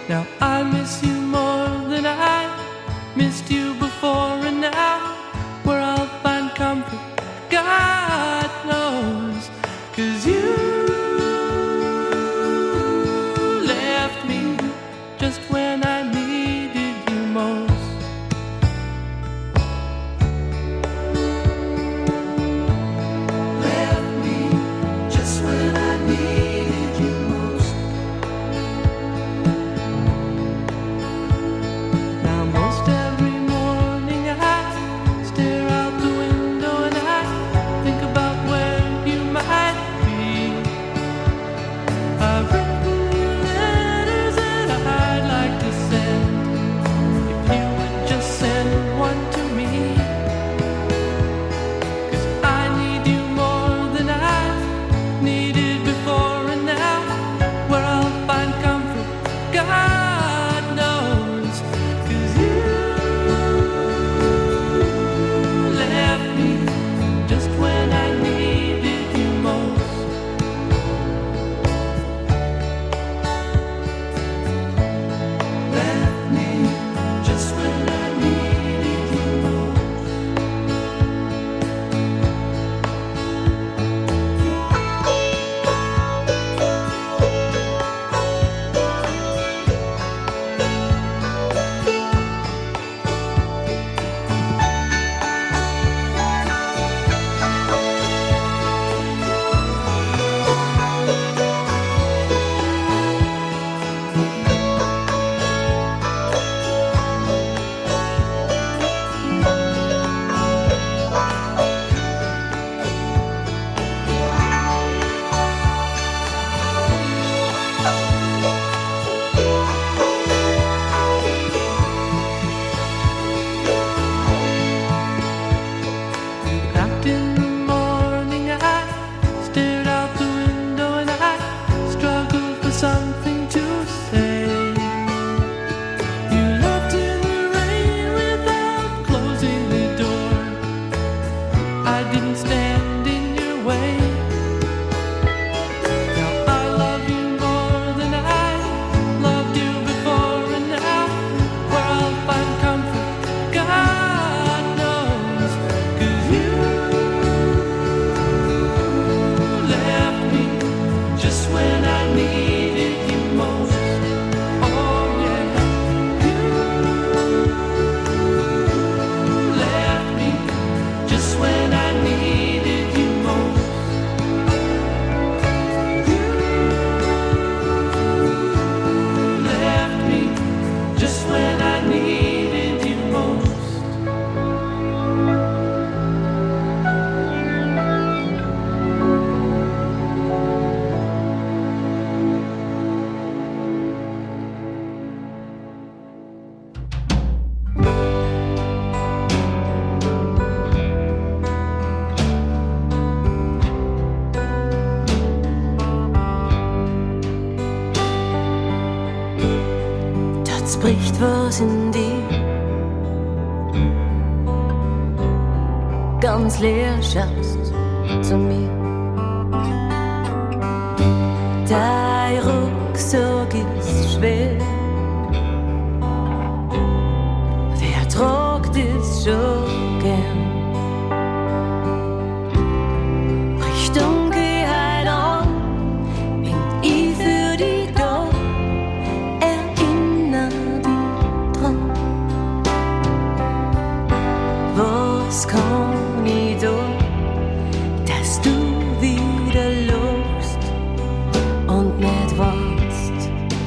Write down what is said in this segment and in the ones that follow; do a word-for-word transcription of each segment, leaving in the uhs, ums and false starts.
Now I miss you more than I missed you before, and now where I'll find comfort, God knows, 'cause you left me just when I needed you most. Left me just when I needed you most. Now most every morning I stare out the window and I think about where you might be. I've written you letters that I'd like to send, if you would just send one to me. 'Cause I need you more than I needed before, and now where I'll find comfort, God knows, 'cause you left me just when I needed you most. Left me just when I needed you most. Out in the morning I stared out the window and I struggled for something to say. You left in the rain without closing the door. I didn't stand in your way. Now I love you more than I loved you before, and now where I'll find comfort, God knows, 'cause you left me just when I needed you most. Oh yeah, you left me just when I needed you most. You left me just when I needed you most. Dort spricht was in dir, ganz leer schaust zu mir. Dein Rucksack ist schwer, wer tragt es schon gern? Richtung geh halt an, bin ich für dich da. Erinner dich dran. Was kann ich tun, dass du wieder lobst und nicht warst?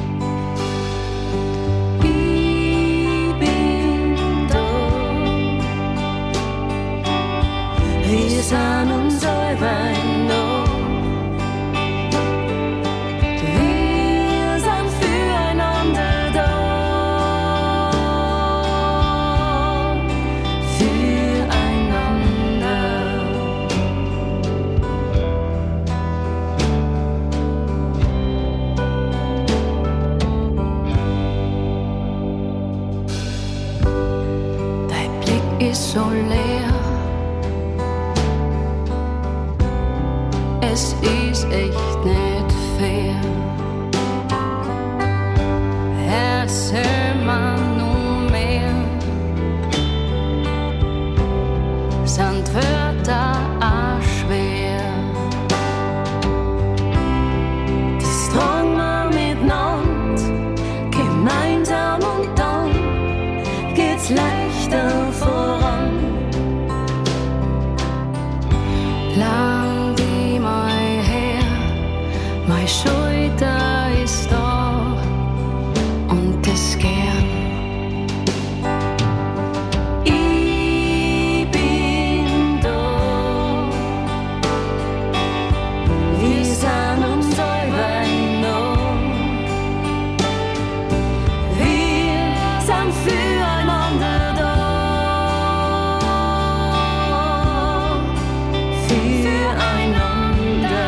Ich bin da. Wir sind uns einander. Wir sind füreinander da. Füreinander. schon da ist da und das gern. Ich bin da. Wir sind uns selber noch. Wir sind füreinander da. Füreinander.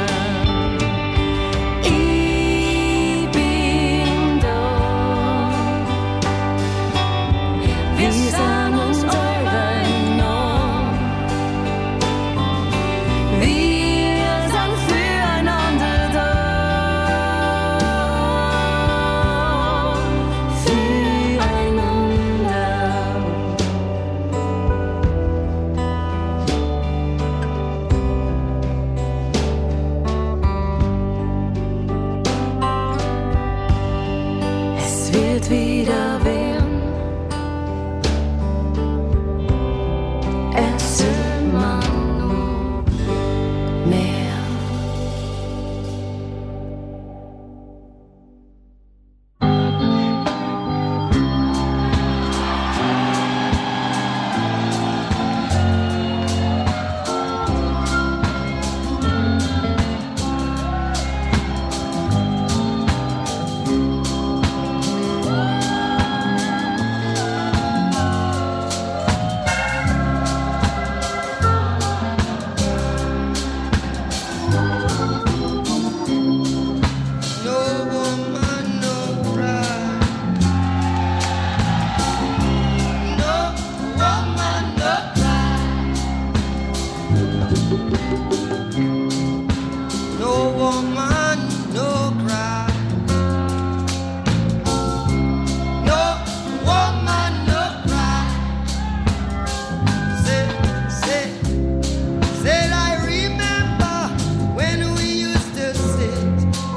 Ich bin da. Wir sind uns selber noch. Wir sind füreinander da. Füreinander. Es wird wieder werden. Es immer nur mehr. No woman, no cry. No woman, no cry. No woman, no cry. No woman, no cry. Say, say, said I remember when we used to sit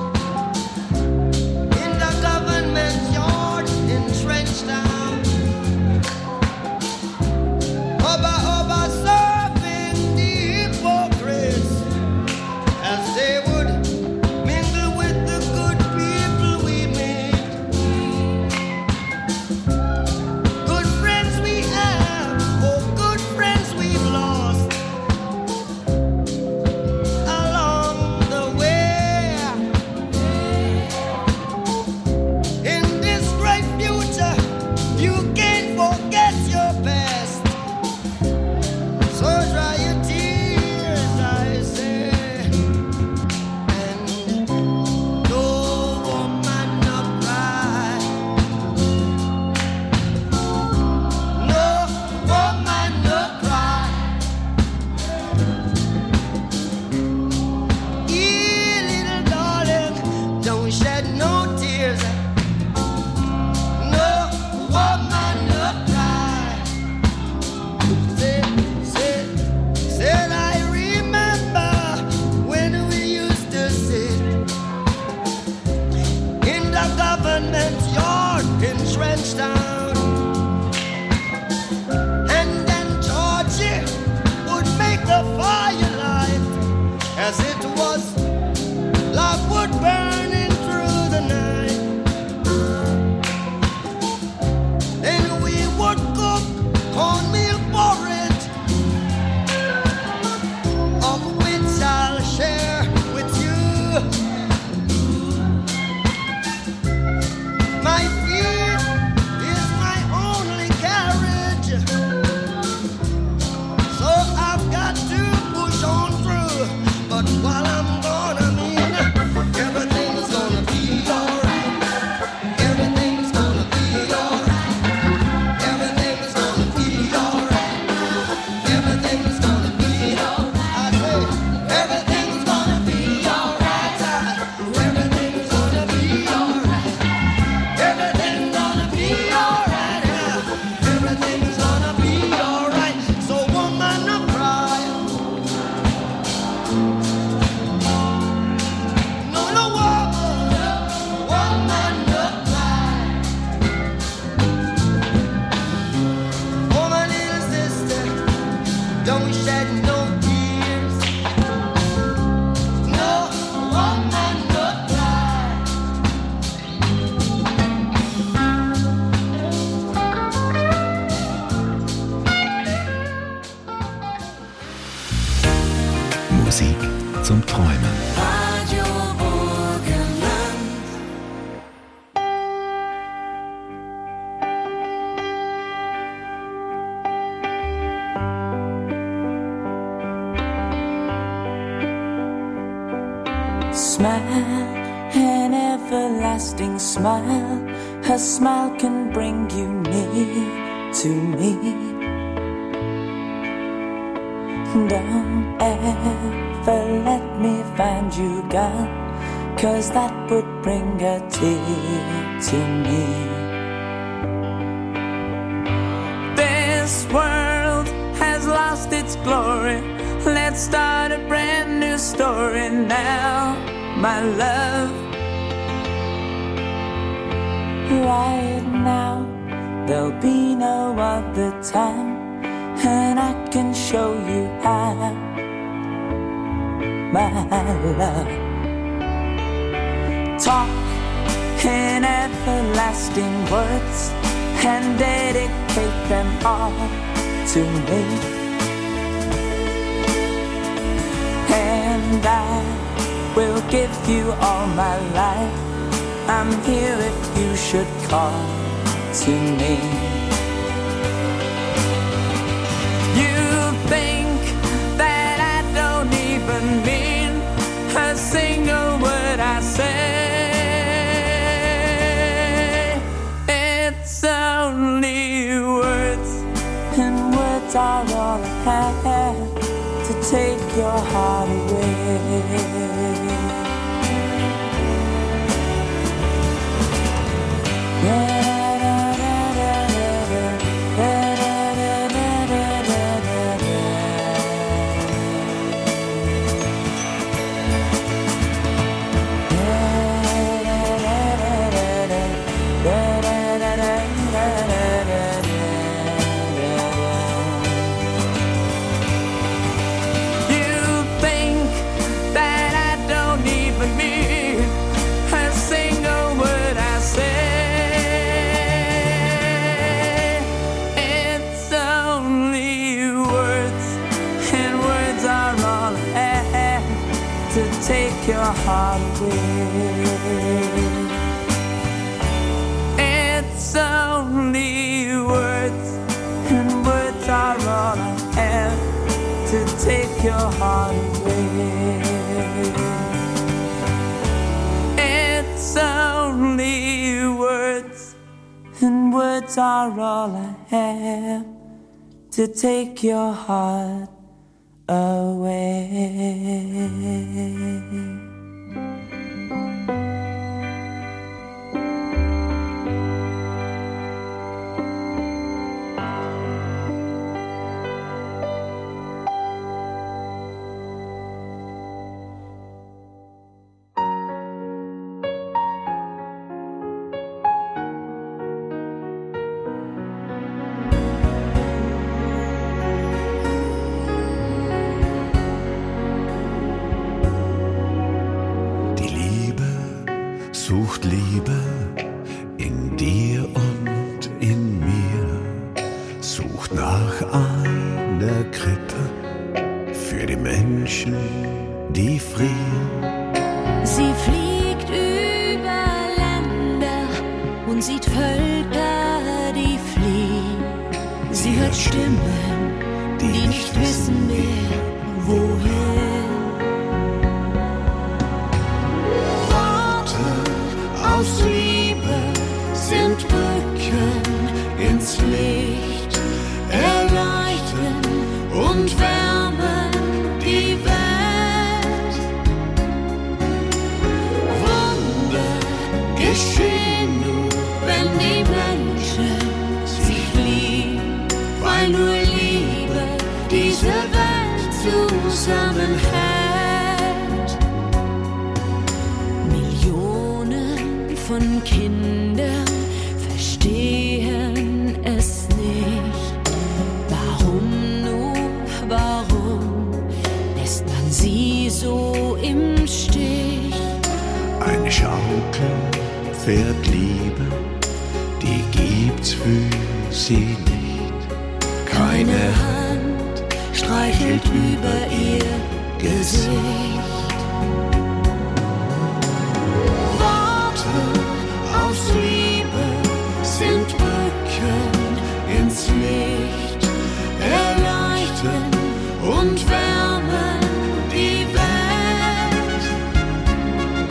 in the government yard in Trenchtown. Oba, oba, serving the hypocrites as they would mingle with the good people we made. Good friends we have, oh, good friends we've lost along the way. In this great future, you can't forget your past. So dry your tears, I say. And no woman no cry. No woman no cry. Ee, little darling, don't shed no tears. No woman no cry. Say, say, said I remember when we used to sit in the government yard in Trenchtown, and then Georgie would make the firelight as it was logwood burning through the night. Then we would cook cornmeal porridge, of which I'll share with you. My feet is smile, an everlasting smile. Her smile can bring you near to me. Don't ever let me find you gone, 'cause that would bring a tear to me. This world has lost its glory. Let's start a brand new story now, my love. Right now, there'll be no other time, and I can show you how, my love. Talk in everlasting words and dedicate them all to me. And I will give you all my life. I'm here if you should call to me. You think that I don't even mean a single word I say. It's only words, and words are all I have to take your heart away. Take your heart away. It's only words, and words are all I have to take your heart away. It's only words, and words are all I have to take your heart away. Sucht Liebe in dir und in mir, sucht nach einer Krippe für die Menschen, die frieren. Sie fliegt über Länder und sieht Völker, die fliehen. Sie hört Stimmen, die nicht wissen mehr, wohin. Aus Liebe sind Brücken ins Licht, erleichtern und wärmen die Welt. Wunder geschehen nur, wenn die Menschen sich lieben, weil nur Liebe diese Welt zusammenhält. Von Kindern verstehen es nicht. Warum nur, warum lässt man sie so im Stich? Eine Schaukel fährt Liebe, die gibt's für sie nicht. Keine Hand streichelt über ihr Gesicht. Aus Liebe sind Brücken ins Licht, erleichtern und wärmen die Welt.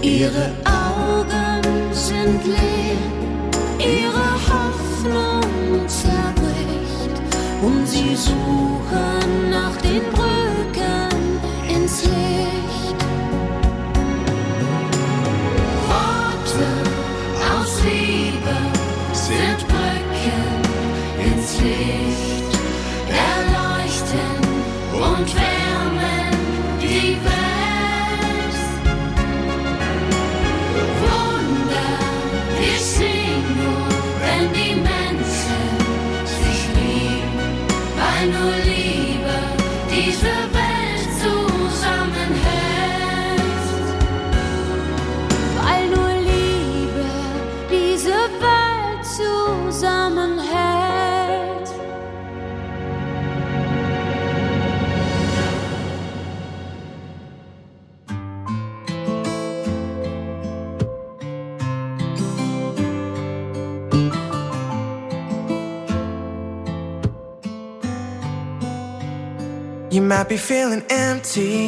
Ihre Augen sind leer, ihre Hoffnung zerbricht und sie suchen nach den Brücken ins Licht. Worte aus Liebe sind Brücken ins Licht, erleuchten und wärmen die Welt. Wunder geschehen nur, wenn die Menschen sich lieben, weil nur Liebe diese Welt zusammenhält. Weil nur Liebe diese Welt zusammenhält. You might be feeling empty,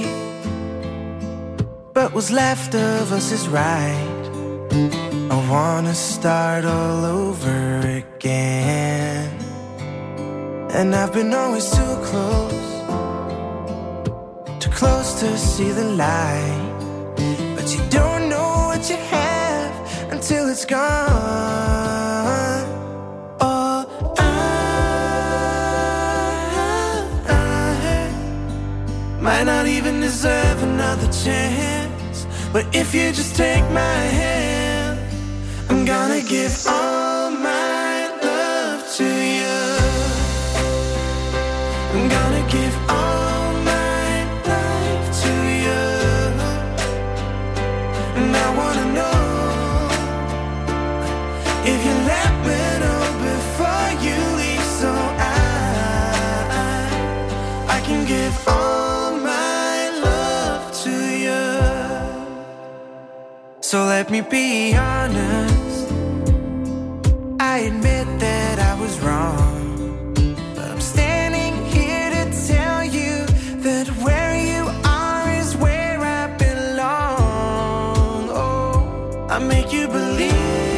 but what's left of us is right. I wanna start all over again. And I've been always too close, too close to see the light. But you don't know what you have until it's gone. Oh, I, I, I might not even deserve another chance, but if you just take my hand, I'm gonna give all my love to you. I'm gonna give all my life to you. And I wanna know if you let me know before you leave, so I, I can give all my love to you. So let me be honest, I admit that I was wrong, but I'm standing here to tell you that where you are is where I belong. Oh, I make you believe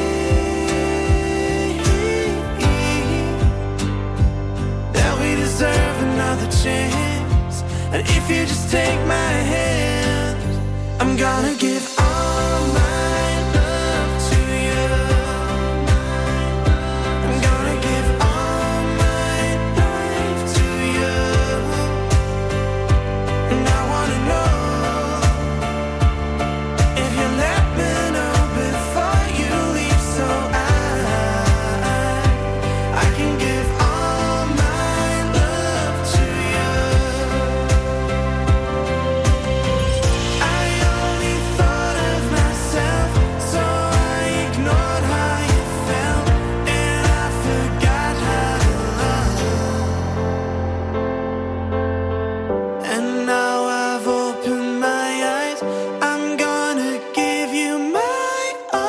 that we deserve another chance. And if you just take my hand, I'm gonna give all my love to you. I'm gonna give all my life to you. And I wanna know if you let me know before you leave, so I, I can give all my love to you. I only thought of myself, so I ignored how you felt, and I forgot how to love. And now I've opened my eyes, I'm gonna give you my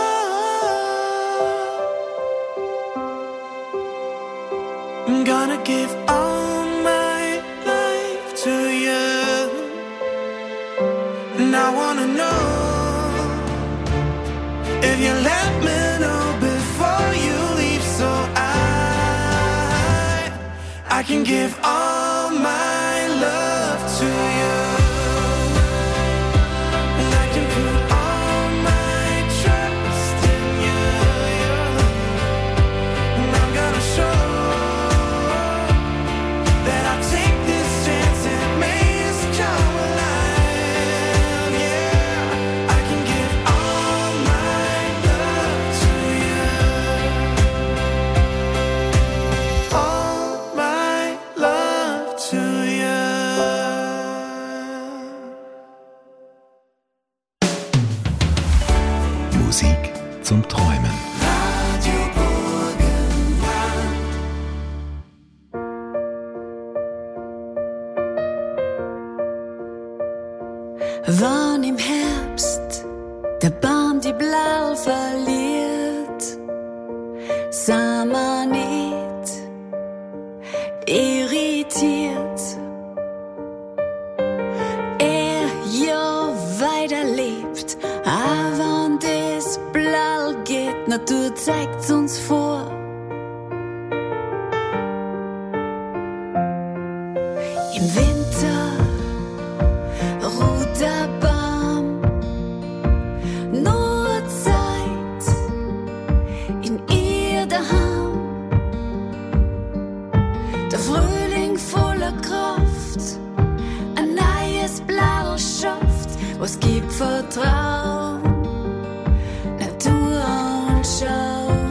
all. I'm gonna give all my life to you. And I wanna know if you let me know before you leave, so I, I can give all my love to you. And I can put all my trust in you. And I'm gonna show that I'll take this chance and make this come alive. Yeah, I can give all my love to you. All my love to you. Musik zum Träumen. Radio Burgenland. Wann im Herbst der Baum die Blau verliert, sah man nicht irritiert. Er ja weiterlebt, aber Natur zeigt's uns vor. Im Winter ruht der Baum, nur Zeit in ihr daheim. Der Frühling voller Kraft, ein neues Blattl schafft, was gibt Vertrauen, Natur und Schaum.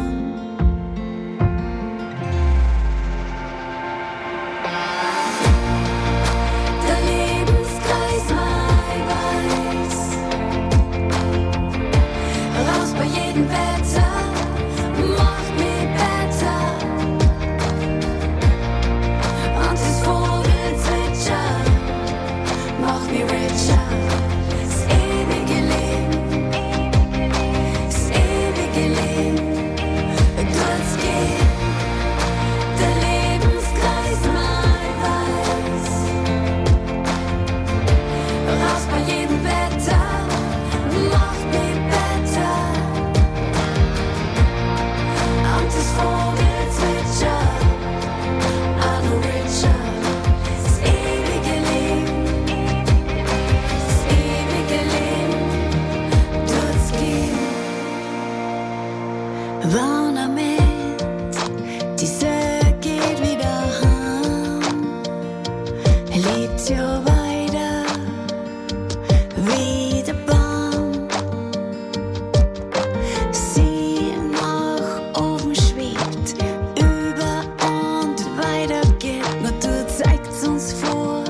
Der Lebenskreis mal weiß, raus bei jedem Wetter, macht mich besser. Und das Vogelzwitscher macht mich richer. Das ewige Leben, das ewige Leben, tut's gehen. Der Lebenskreis mal weiß, raus bei jedem Wetter, macht mich besser. Und das Vogelzwitscher, auch noch richer. Das ewige Leben, das ewige Leben, tut's gehen. Warnament, die Söh geht wieder heim. Er lebt ja weiter wie der Baum. Sie nach oben schwebt, über und weiter geht. Natur zeigt's uns vor.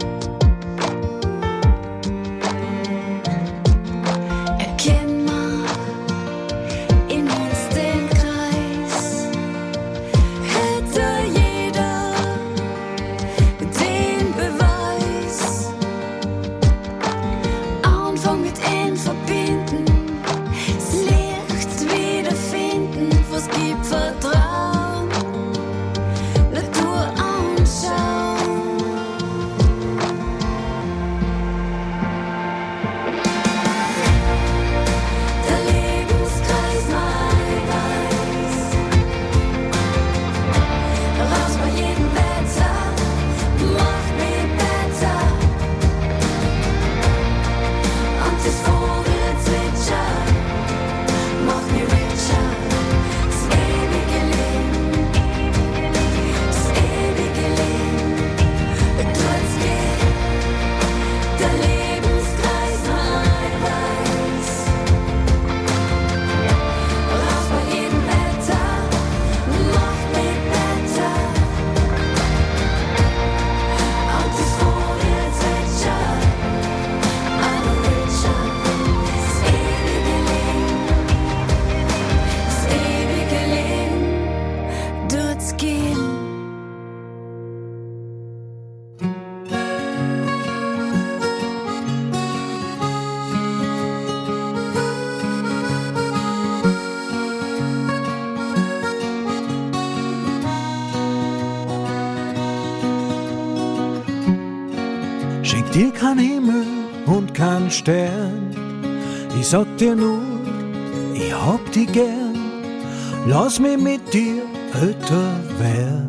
Erkennen wir in uns den Kreis, hätte jeder den Beweis. Anfang mit End verbinden, das Licht wiederfinden, was gibt Vertrauen, Natur anschauen. Der Lebenskreis mal weiß, raus bei jedem Wetter, macht mich besser. Und das Vogelzwitscher macht mich richer. Das ewige Leben, das ewige Leben, tut's gehen. Der Lebenskreis mal weiß, raus bei jedem Wetter, macht mich besser. Und das Vogelzwitscher, auch noch richer. Das ewige Leben, das ewige Leben, tut's gehen. Schenk dir kein Himmel und kein Stern. Ich sag dir nur, ich hab dich gern. Lass mich mit dir älter werden.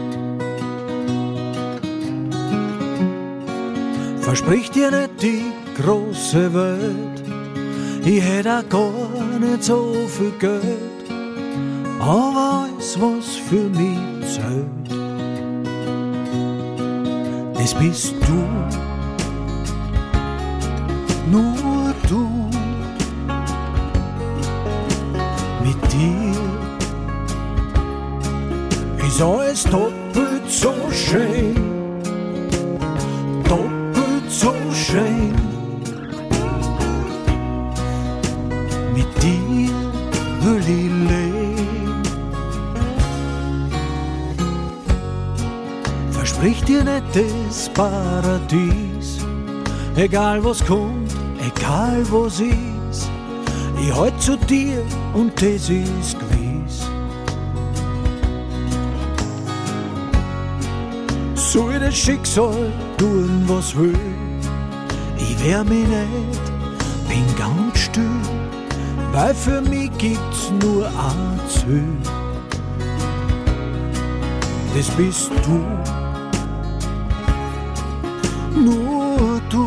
Versprich dir nicht die große Welt. Ich hätt auch gar nicht so viel Geld. Aber alles, was für mich zählt, das bist du. Nur du. Mit dir ist alles doppelt so schön, doppelt so schön. Mit dir will ich leben. Versprich dir nicht das Paradies, egal was kommt, egal was ist. Ich halt zu dir und das ist gewiss. Soll das Schicksal tun, was will, ich wehr mich nicht, bin ganz still. weil für mich gibt's nur ein Ziel. Das bist du, nur du.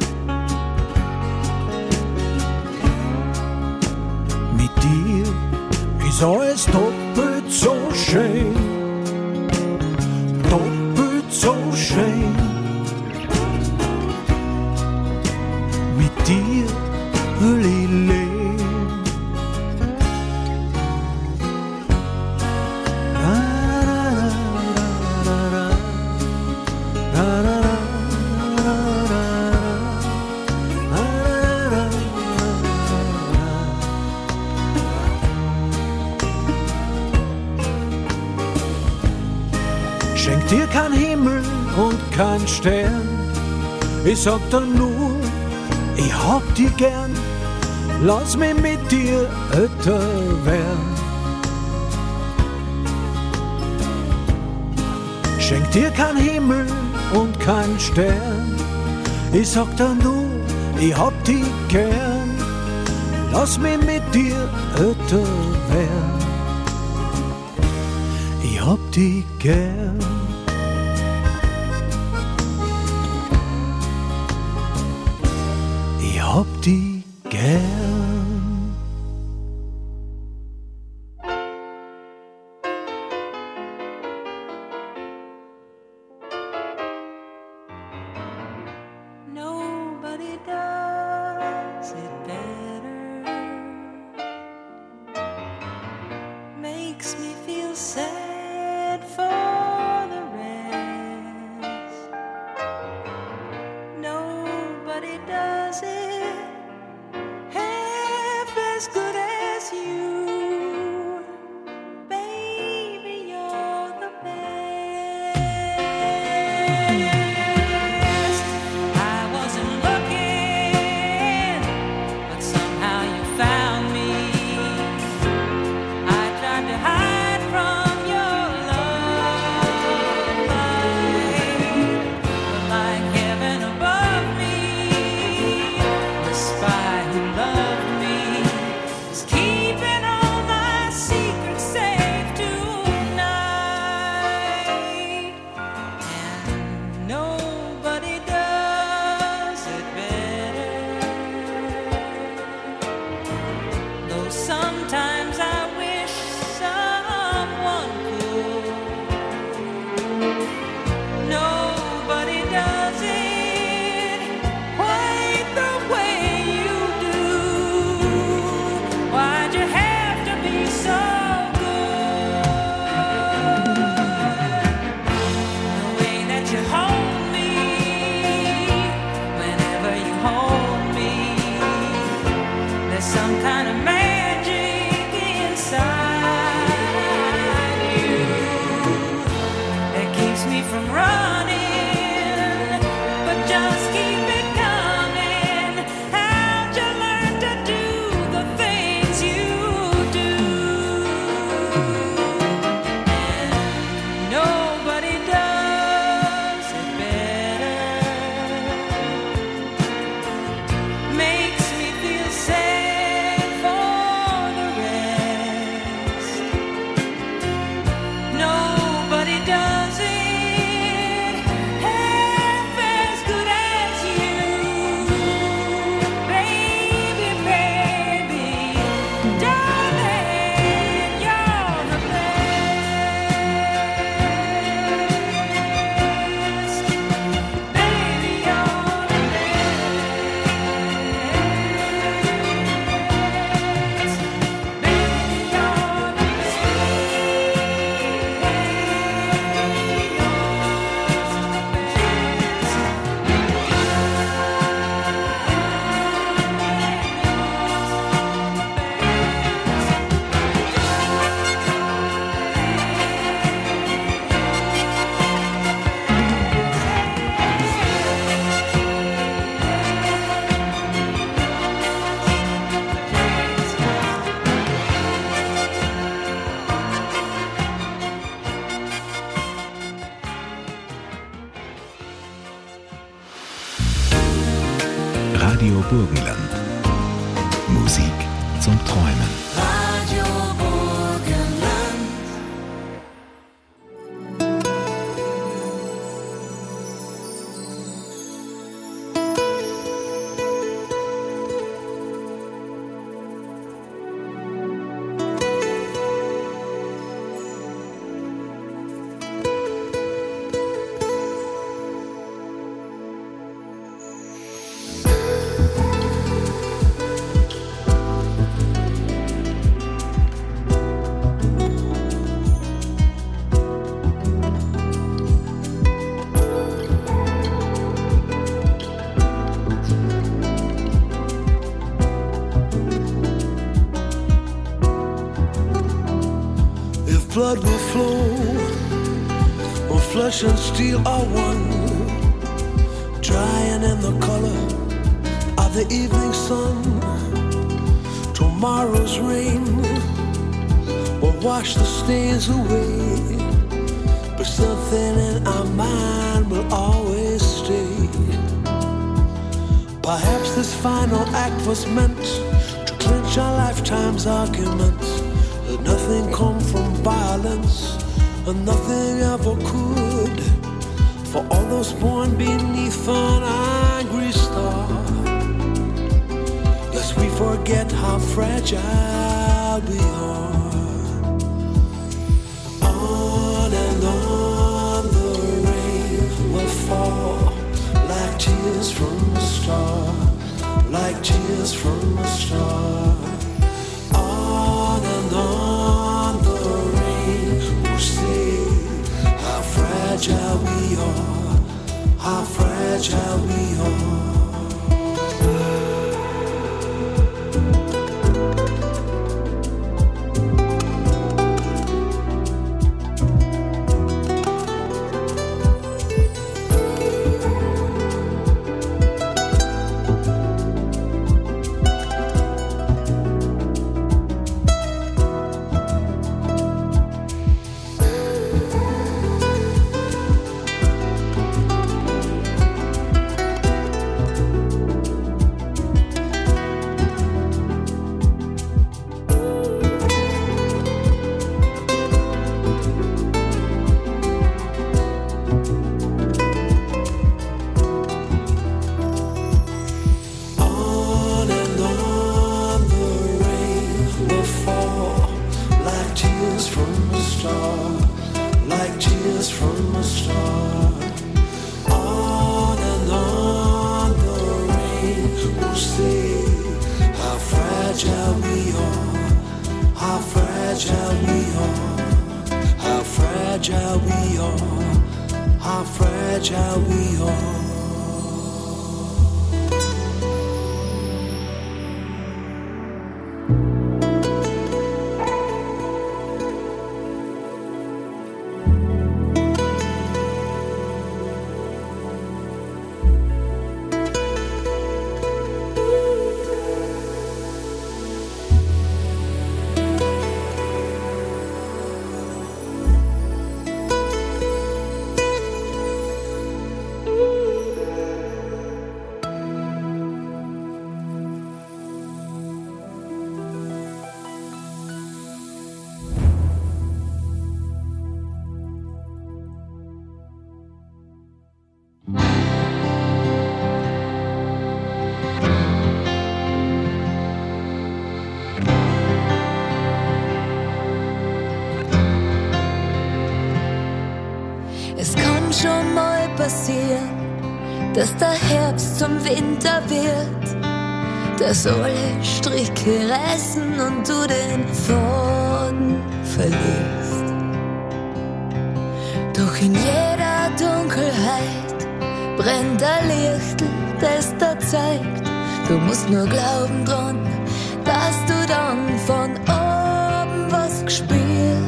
Mit dir ist alles doppelt so schön, doppelt so schön. Mit dir will ich leben. Schenk dir kein Himmel und kein Stern. Ich sag dir nur, ich hab dich gern. Lass mich mit dir älter werden. Schenk dir kein Himmel und kein Stern. Ich sag dir nur, ich hab dich gern. Lass mich mit dir älter werden. Ich hab dich gern. Ich hab dich gern. Nobody does it better. Makes me feel sad for the rest. Nobody does it half as good as you. Baby, you're the best. I wasn't looking, but somehow you found me. I tried to hide from your love light, but like heaven above me, the spy who loved me is keeping all my secrets safe tonight. And nobody does it better. Though sometimes I wish someone could. Nobody does it quite the way you do. Why'd you have to be so good? The way that you hold me, whenever you hold me, there's some kind of magic inside you that keeps me from running, but just keep it coming. How'd you learn to do the things you do? And nobody does it better. Makes me feel sad for the rest. Nobody does it half as good as you. Baby, baby, darling, you're the best. Baby, you're the best. Baby, you're the Radio Burgenland. Musik zum Träumen. flood will flow, where flesh and steel are one, drying in the color of the evening sun. Tomorrow's rain will wash the stains away, but something in our mind will always stay. Perhaps this final act was meant to clinch our lifetime's arguments, that nothing come from violence and nothing ever could. For all those born beneath an angry star, lest we forget how fragile we are. On and on the rain will fall, like tears from a star, like tears from a star. On and on the rain will say how fragile we are, how fragile we are. Schon mal passieren, dass der Herbst zum Winter wird, dass alle Stricke reißen und du den Faden verlierst. Doch in jeder Dunkelheit brennt ein Lichtl, das da zeigt, du musst nur glauben dran, dass du dann von oben was gespürst.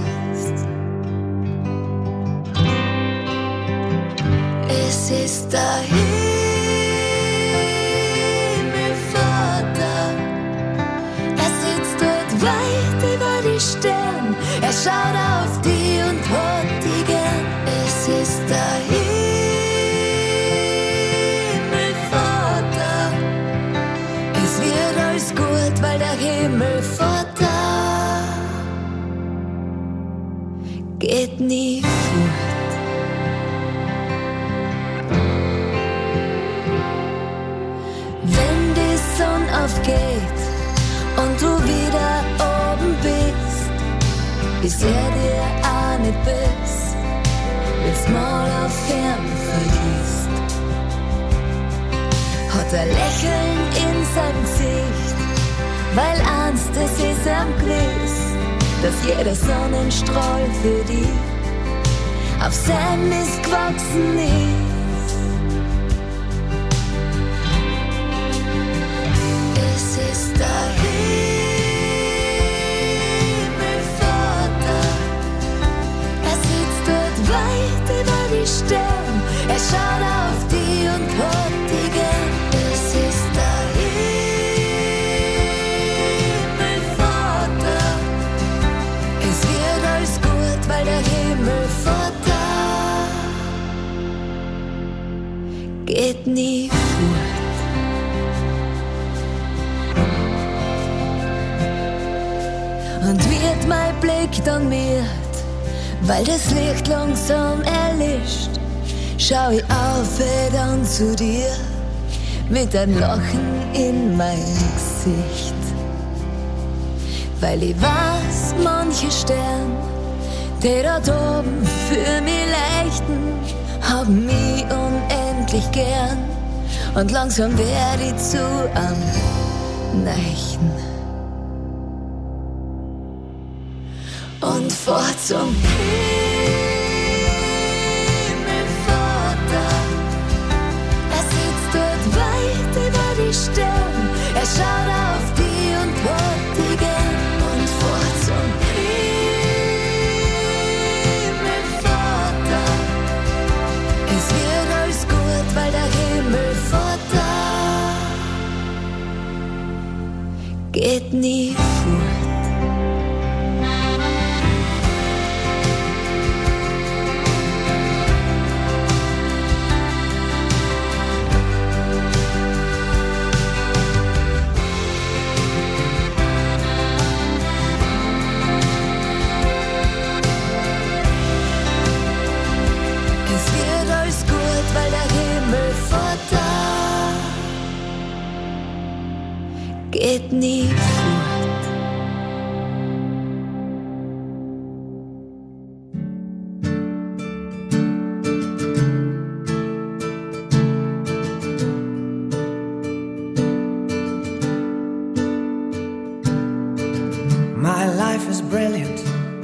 Es ist der Himmelvater, er sitzt dort weit über die Sterne, er schaut auf die und hat die gern. Es ist der Himmelvater, es wird alles gut, weil der Himmelvater geht nie fort. Aufgeht und du wieder oben bist, bis er dir auch nicht bist, wenn's mal auf fern vergisst. Hat ein Lächeln in seinem Gesicht, weil eins, das ist am gewiss, dass jeder Sonnenstrahl für dich auf sein Mist gewachsen ist. Der Himmelvater, geht nie fort. Und wird mein Blick dann miert, weil das Licht langsam erlischt, schau ich auf dann zu dir mit einem Lachen in mein Gesicht. Weil ich weiß, manche Sterne, die dort oben für mich leuchten, haben mich unendlich gern. Und langsam werd ich zu am Nächten. Und fort zum Himmelvater. Er sitzt dort weit über die Sterne. Er schaut auf die und hat die gern. Und fort zum Himmelvater. Es wird alles gut, weil der Himmelvater geht nie fort. Weil der Himmelvater geht nie fort. My life is brilliant.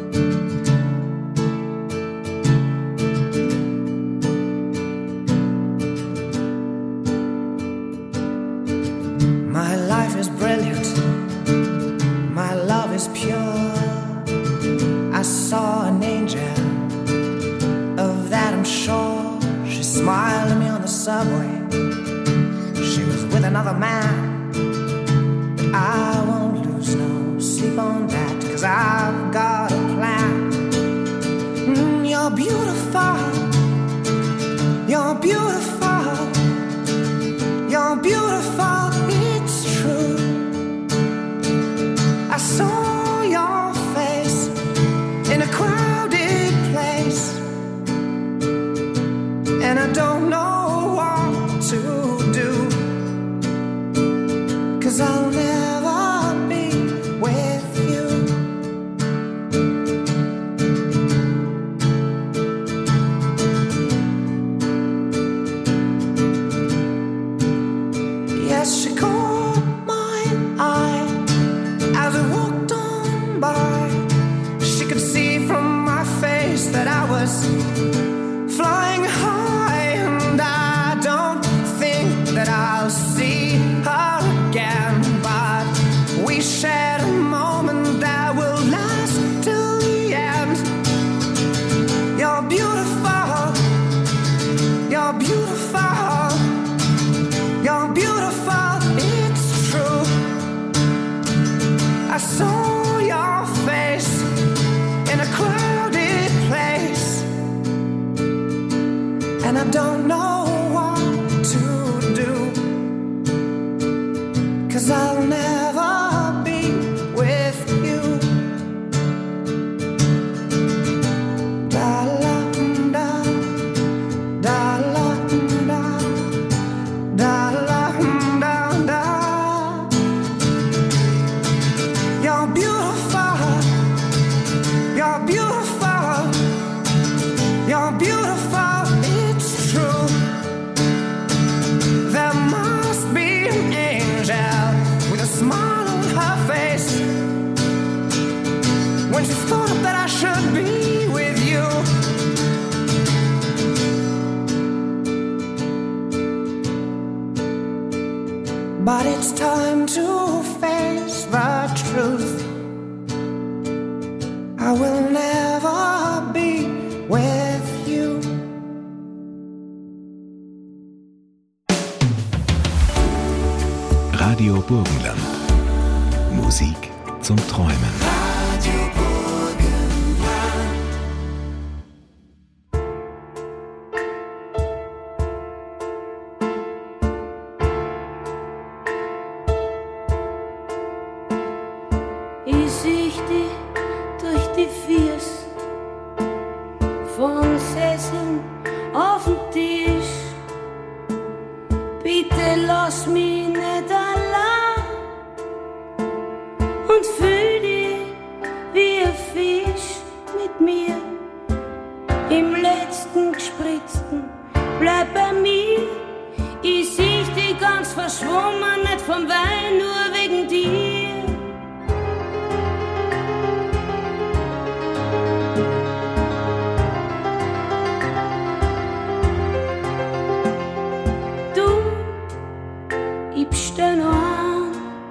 My life is brilliant. My love is pure. I saw an angel, of that I'm sure. She smiled at me on the subway. She was with another man. But I won't lose no sleep on that, 'cause I've got a plan. Mm, you're beautiful. You're beautiful. You're beautiful. It's true. I saw your face in a crowded place, and I don't know what to do, 'cause I'll never be with you. Yes, she caught my eye as I walked on by. She could see from my face that I was flying high, and I don't think that I'll see her again. But we shared a moment that will last till the end. You're beautiful. You're beautiful. You're beautiful. It's true. I saw your face in a crowded place, and I don't know what to do, 'cause I'll never be with you. Da-la-da, da-la-da, da-la-da-da. You're beautiful. You're beautiful. You're beautiful. It's true. There must be an angel with a smile on her face when she thought that I should be with you. But it's time to face the truth. I will never be with you. Radio Burgenland. Musik zum Träumen. sehe dich durch die Fiers von Sesseln auf den Tisch. Bitte lass mich nicht allein und fühl dich wie ein Fisch mit mir. Im letzten gespritzten bleib bei mir. Ich seh dich ganz verschwommen, nicht vom Wein, nur wegen dir. Du, ich bestell noch an.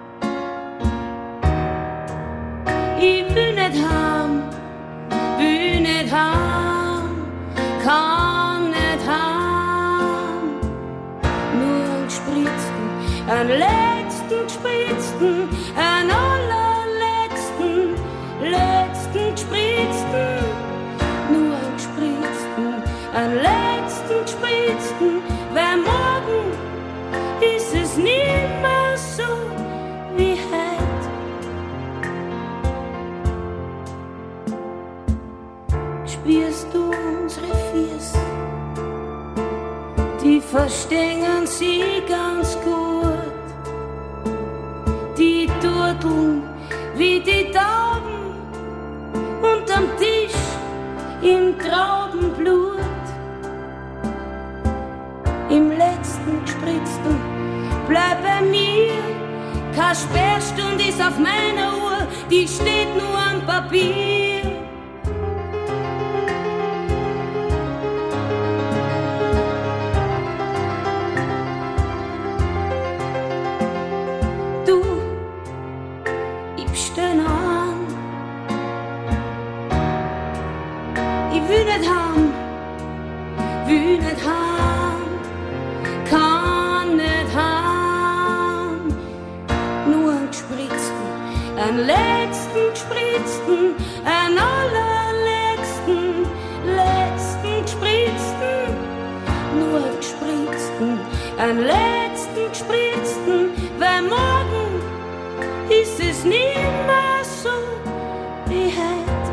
Ich will nicht haben, will nicht haben, kann nicht haben. Nur einen gespritzten, einen letzten gespritzten, einen allerletzten, letzten gespritzten. Nur einen gespritzten, einen letzten gespritzten, weil morgen ist es nimmer so wie heut. Spürst du unsere Fiers? Die verstehen sie ganz gut. Die turteln wie die Tauben unterm Tisch im Traubenblut. Im letzten gespritzten bleib bei mir. Keine Sperrstunde ist auf meiner Uhr, die steht nur am Papier. Du, ich bestell noch an. Ich will nicht haben, will nicht haben, kann nicht haben. Nur einen gespritzten, einen letzten gespritzten, einen allerletzten, letzten gespritzten. Nur einen gespritzten, einen letzten gespritzten, weil morgen ist es nimmer so wie heut.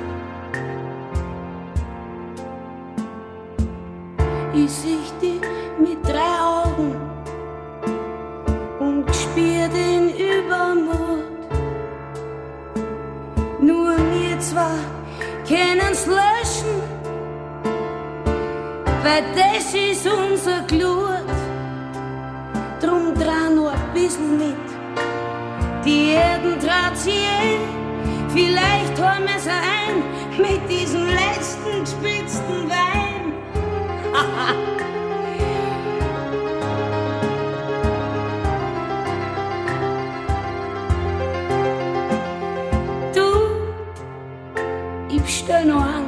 Ich seh dich mit drei Augen und spür den Übermut. Nur wir zwei können's löschen, weil das ist unser Glut. Drum dran nur ein bisschen mit. Die Erden trat sie eh, vielleicht holen wir's ein mit diesem letzten gespitzten Wein. Du, ich bestell noch an.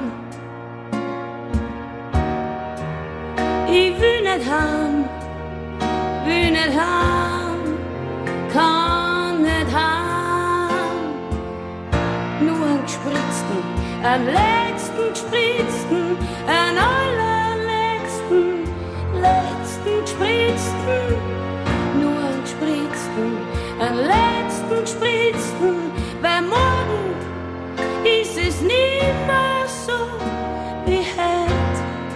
Ich will nicht haben, will nicht haben, kann nicht haben. Nur einen gespritzten, einen letzten gespritzten, einen allerletzten, letzten gespritzten. Nur einen gespritzten, einen letzten gespritzten, weil morgen ist es nimmer so wie heut.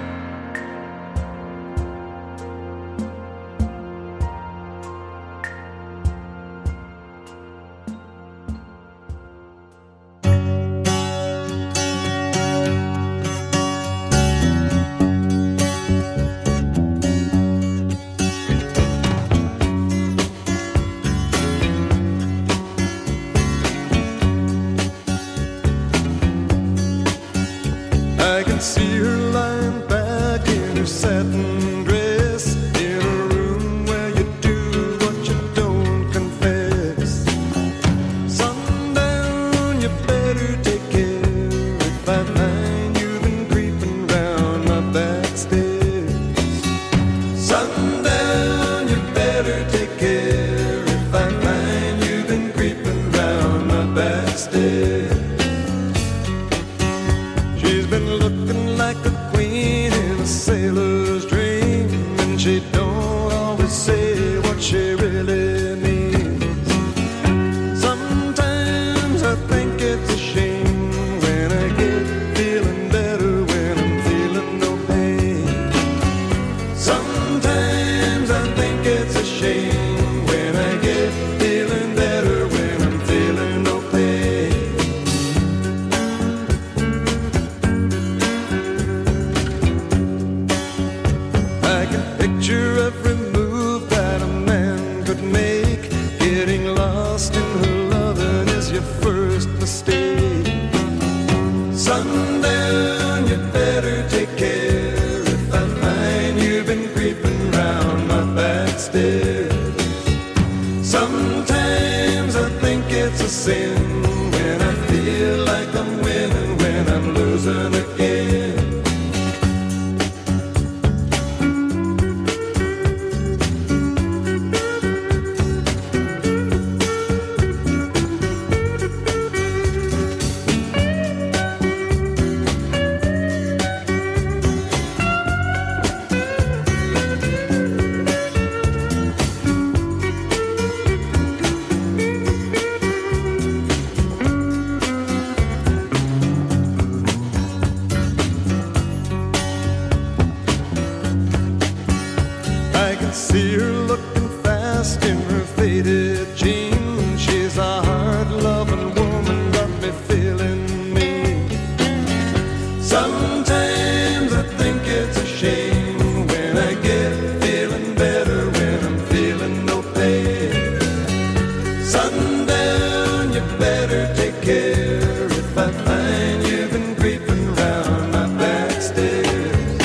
I can see her lying back in her satin dress in a room where you do what you don't confess. Sundown, you better take care if I find you've been creeping round my back stairs. Sundown, you better take care if I find you've been creeping round my back stairs. She's been looking like a queen in a sailor's dream, and she don't always say what she really means. Sometimes I think to stay. Sundown, you better take care if I find you've been creeping round my back stairs. Sometimes I think it's a sin when I feel like I'm winning, when I'm losing again. See her looking fast in her faded jeans. She's a hard-loving woman, got me feeling mean. Sometimes I think it's a shame when I get feeling better, when I'm feeling no pain. Sundown, you better take care if I find you've been creeping round my back stairs.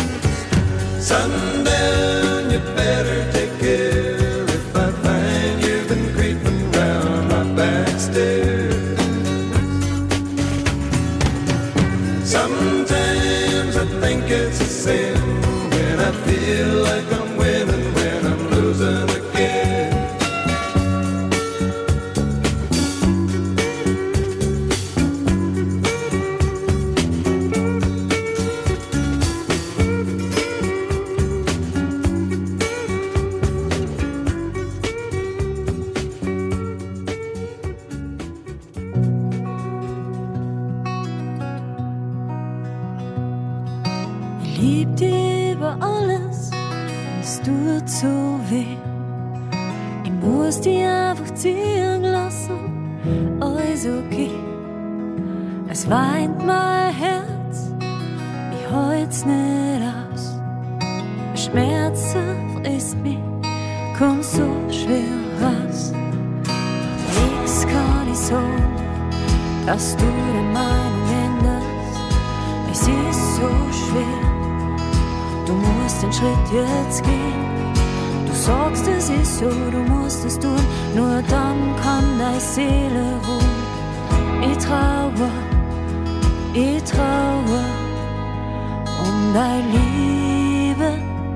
Sundown, you better take care if I find you've been creeping round my back stairs. Sometimes I think it's a sin when I feel like I'm winning, when I'm losing again. Lieb dich über alles, es tut so weh. Ich muss dich einfach ziehen lassen, alles okay. Es weint mein Herz, ich halt's nicht aus. Schmerzen frisst mich, komm so schwer raus. Nix kann ich sagen, dass du deine Meinung änderst. Es ist so schwer. Du musst den Schritt jetzt gehen. Du sagst, es ist so, du musst es tun. Nur dann kann deine Seele ruhen. Ich traue, ich traue um deine Liebe.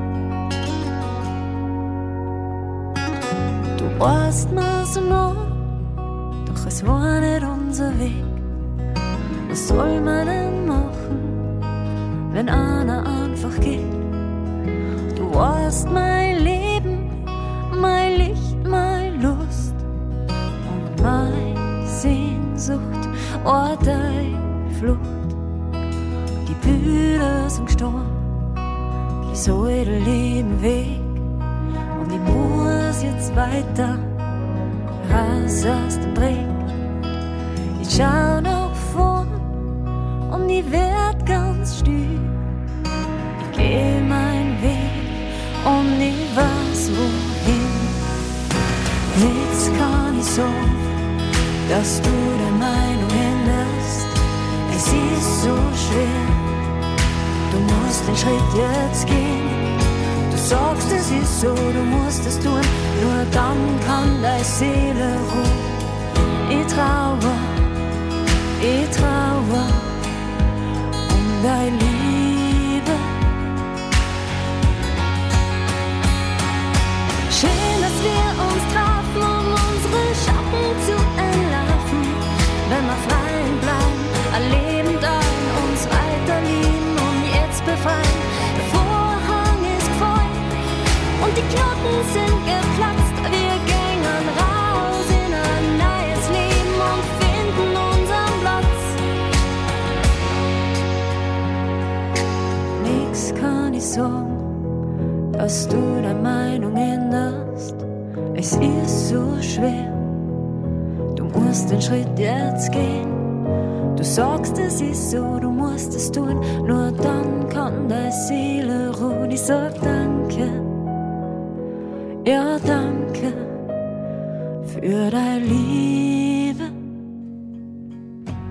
Du warst mir so nah, doch es war nicht unser Weg. Was soll man denn machen, wenn einer einfach geht? Du warst mein Leben, mein Licht, meine Lust und meine Sehnsucht, oh deine Flucht. Die Bilder sind gestorben, die Säule leben weg und ich muss jetzt weiter raus aus dem Dreck. Ich schau nach vorn und ich werd ganz still. Ich geh meinen Weg und ich weiß wohin. Nichts kann ich sagen, dass du deine Meinung änderst. Es ist so schwer, du musst den Schritt jetzt gehen. Du sagst, es ist so, du musst es tun. Nur dann kann deine Seele ruhen. Ich traue, ich traue um deine Liebe. Schön, dass wir uns trafen, um unsere Schatten zu entlarven. Wenn wir frei bleiben, ein Leben dann uns weiterlieben und jetzt befreien. Der Vorhang ist gefallen und die Knoten sind geplatzt. Wir gehen raus in ein neues Leben und finden unseren Platz. Nix kann ich sagen, dass du deine Meinung änderst. Es ist so schwer, du musst den Schritt jetzt gehen. Du sagst, es ist so, du musst es tun. Nur dann kann deine Seele ruhen. Ich sag danke, ja danke für deine Liebe.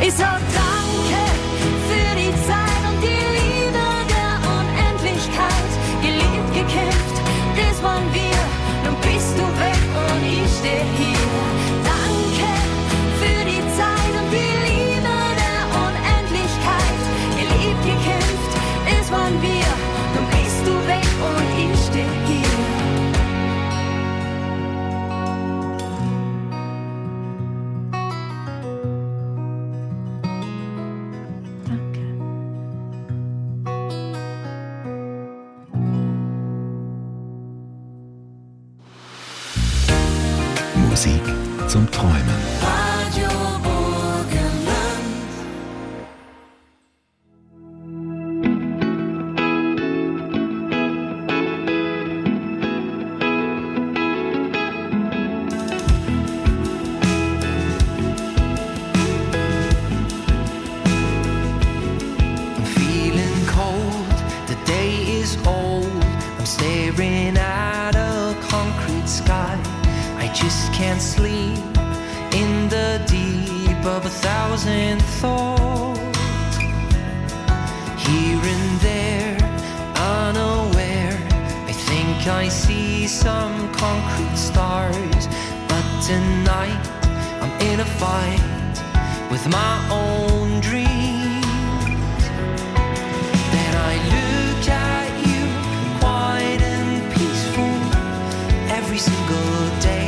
Ich sag danke für die Zeit und die Liebe der Unendlichkeit. Gelebt, gekämpft, das waren wir. Nun bist du weg und ich steh hier. Danke für die Zeit und die Liebe der Unendlichkeit. Gelebt, gekämpft, das waren wir. Nun bist du weg und ich steh hier. Musik zum Träumen. Radio Burgenland. I'm feeling cold, the day is old. I'm staring at a concrete sky. I just can't sleep in the deep of a thousand thoughts. Here and there, unaware, I think I see some concrete stars. But tonight, I'm in a fight with my own dreams. Then I look at you, quiet and peaceful, every single day.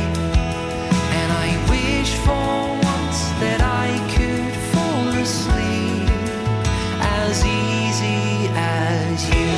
For once that I could fall asleep as easy as you.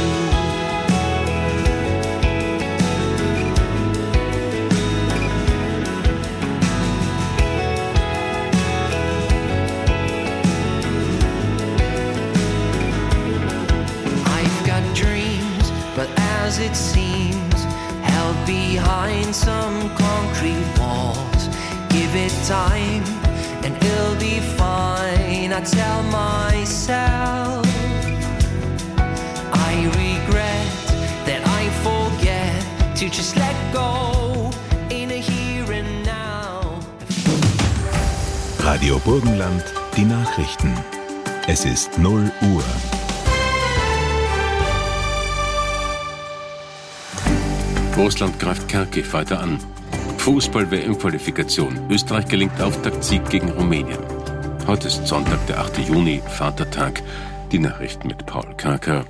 I've got dreams, but as it seems, held behind some concrete walls. Give it time and it'll be fine, I tell myself. I regret that I forget to just let go in a here and now. Radio Burgenland, die Nachrichten. Es ist null Uhr. Russland greift Kharkiv weiter an. Fußball-W M-Qualifikation. Österreich gelingt Auftaktsieg gegen Rumänien. Heute ist Sonntag, der achte Juni, Vatertag. Die Nachrichten mit Paul Karker.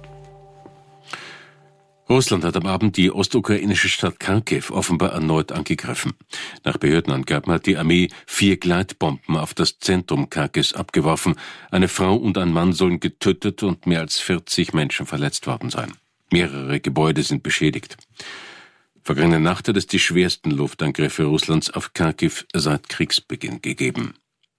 Russland hat am Abend die ostukrainische Stadt Kharkiv offenbar erneut angegriffen. Nach Behördenangaben hat die Armee vier Gleitbomben auf das Zentrum Kharkivs abgeworfen. Eine Frau und ein Mann sollen getötet und mehr als vierzig Menschen verletzt worden sein. Mehrere Gebäude sind beschädigt. Vergangene Nacht hat es die schwersten Luftangriffe Russlands auf Kharkiv seit Kriegsbeginn gegeben.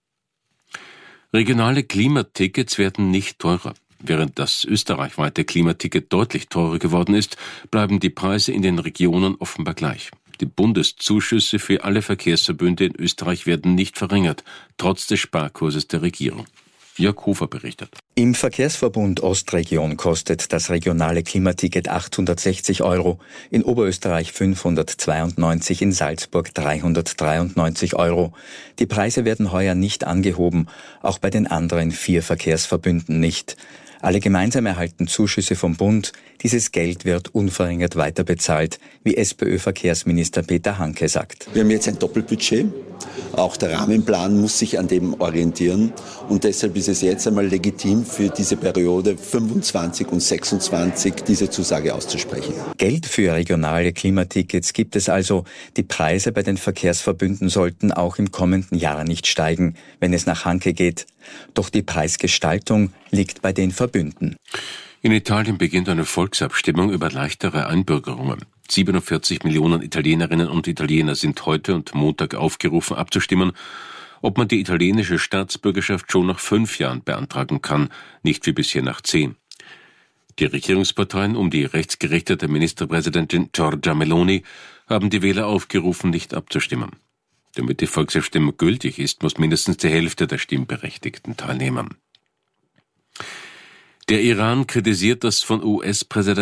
Regionale Klimatickets werden nicht teurer. Während das österreichweite Klimaticket deutlich teurer geworden ist, bleiben die Preise in den Regionen offenbar gleich. Die Bundeszuschüsse für alle Verkehrsverbünde in Österreich werden nicht verringert, trotz des Sparkurses der Regierung. Jörg Hofer berichtet. Im Verkehrsverbund Ostregion kostet das regionale Klimaticket achthundertsechzig Euro, in Oberösterreich fünfhundertzweiundneunzig, in Salzburg dreihundertdreiundneunzig Euro. Die Preise werden heuer nicht angehoben, auch bei den anderen vier Verkehrsverbünden nicht. Alle gemeinsam erhalten Zuschüsse vom Bund. Dieses Geld wird unverringert weiterbezahlt, wie SPÖ-Verkehrsminister Peter Hanke sagt. Wir haben jetzt ein Doppelbudget. Auch der Rahmenplan muss sich an dem orientieren. Und deshalb ist es jetzt einmal legitim, für diese Periode fünfundzwanzig und sechsundzwanzig diese Zusage auszusprechen. Geld für regionale Klimatickets gibt es also. Die Preise bei den Verkehrsverbünden sollten auch im kommenden Jahr nicht steigen, wenn es nach Hanke geht. Doch die Preisgestaltung liegt bei den Verbünden. In Italien beginnt eine Volksabstimmung über leichtere Einbürgerungen. siebenundvierzig Millionen Italienerinnen und Italiener sind heute und Montag aufgerufen abzustimmen, ob man die italienische Staatsbürgerschaft schon nach fünf Jahren beantragen kann, nicht wie bisher nach zehn. Die Regierungsparteien um die rechtsgerichtete Ministerpräsidentin Giorgia Meloni haben die Wähler aufgerufen, nicht abzustimmen. Damit die Volksabstimmung gültig ist, muss mindestens die Hälfte der Stimmberechtigten teilnehmen. Der Iran kritisiert das von U S-Präsident